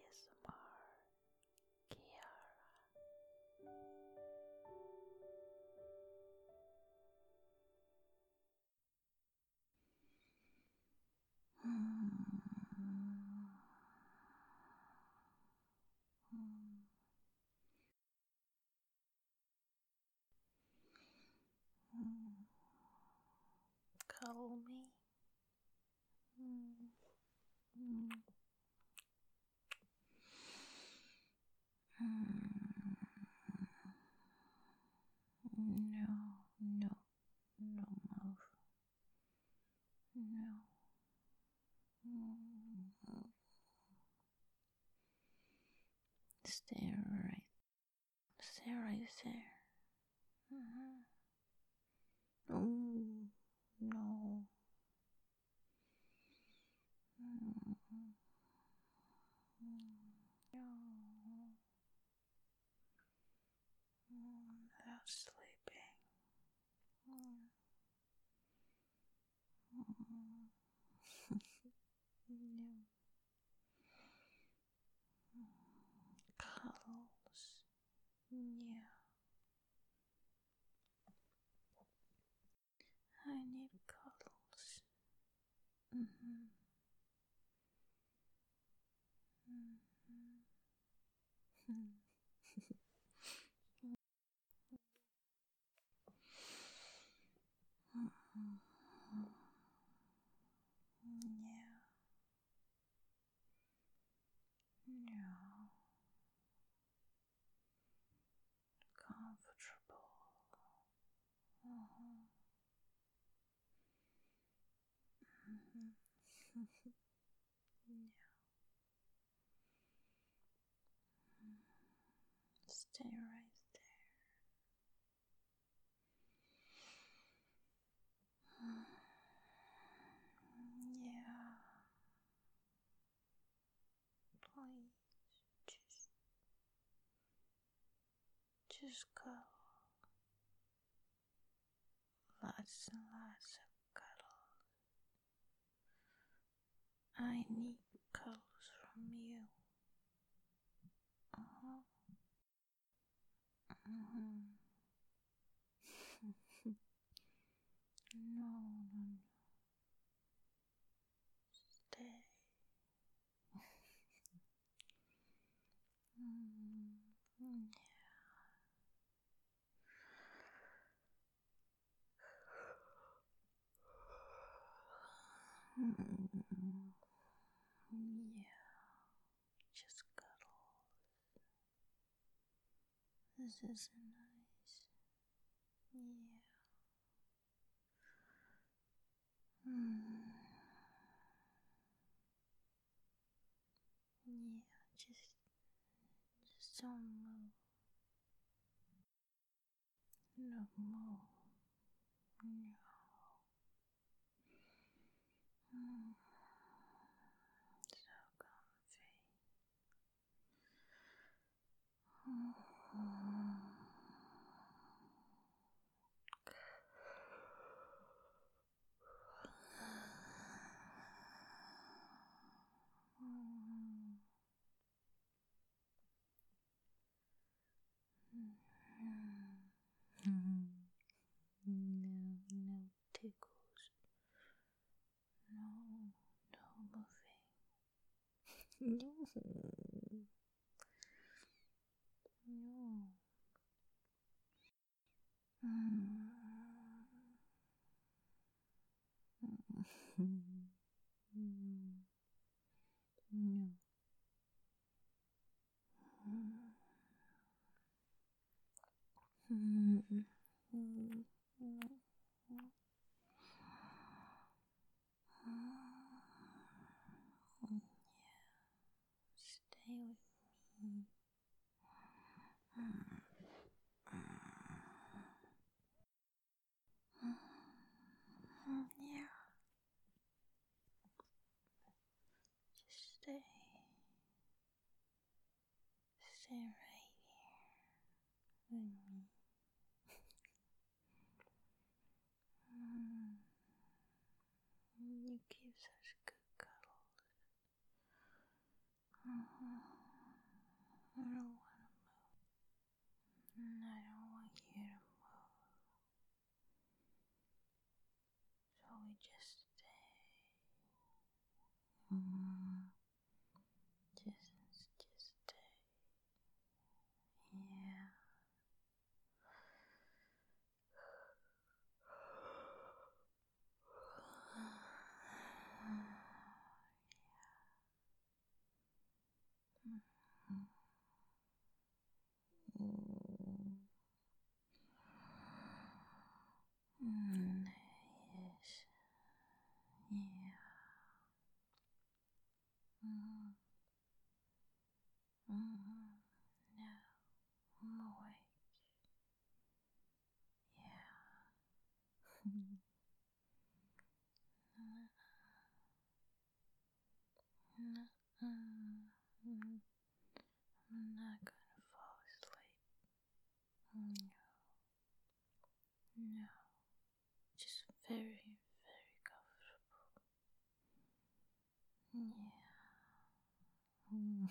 ASMR Kiara. Call me. No, no, no move. No. Stay right. Stay right there. Oh, no. No. They're sleeping. No. Cuddles. Yeah. I need cuddles. Yeah. Yeah. Comfortable. Yeah. Stay right there. Yeah. Please. Just cuddle. Lots and lots of cuddle. I need cuddles from you. No, no, no. Stay. Yeah. Just cuddle. This is nice. Yeah. Yeah, just don't move. No more. No. So comfy. No, no tickles. No, no moving. No. No. No. Stay with me. Yeah. Just stay. Stay right here with me. You give such good cuddles. Yeah.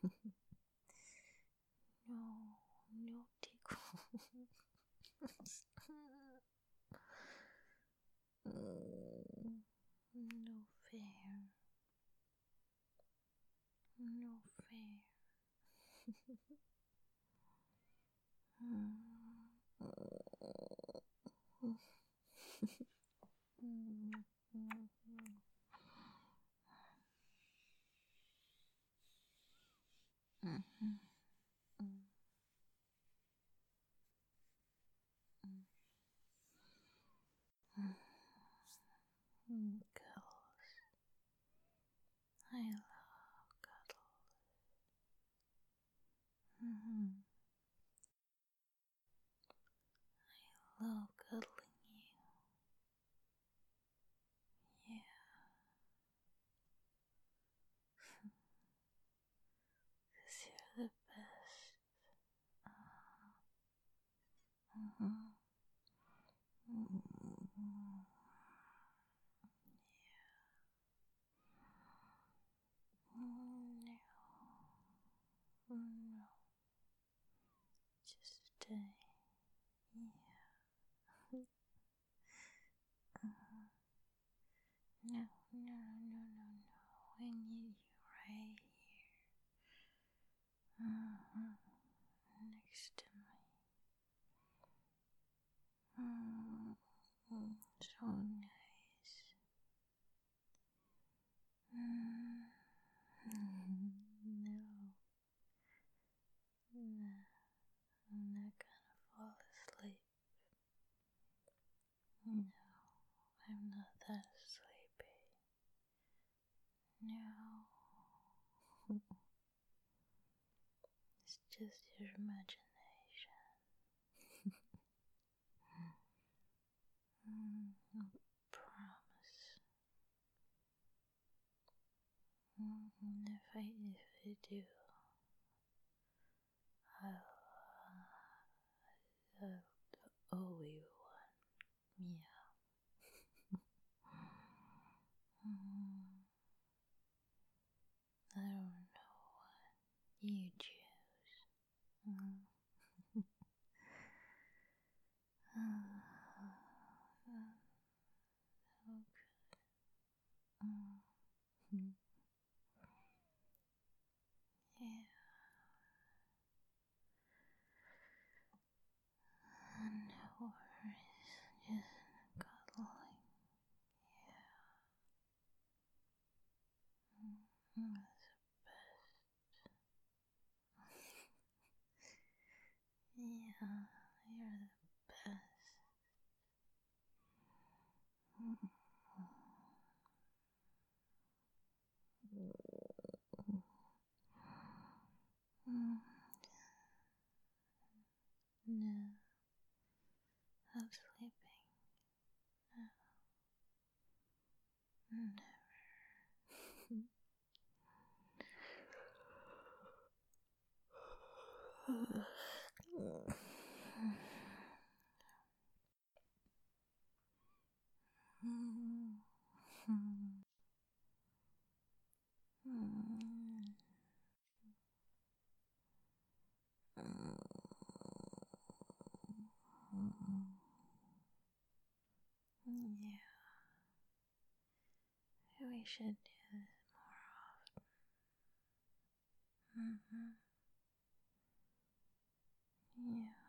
No, no tickles. No fair. No fair. Cuddles. I love cuddles. I love cuddling you. Yeah. 'Cause you're the best. Mhm. No. No. Just stay. Yeah. No, no, no, no, no. I need you right here. Next to me. So nice. No. No. I'm not gonna fall asleep. No, I'm not that sleepy. No. It's just your imagination. I promise. If I do, I'll owe you one. Yeah. I don't know what you choose. Yeah. No worries. Just cuddling. Yeah. That's the best. Yeah, you're the best. No, I'm sleeping. Never. Yeah, we should do this more often. Yeah.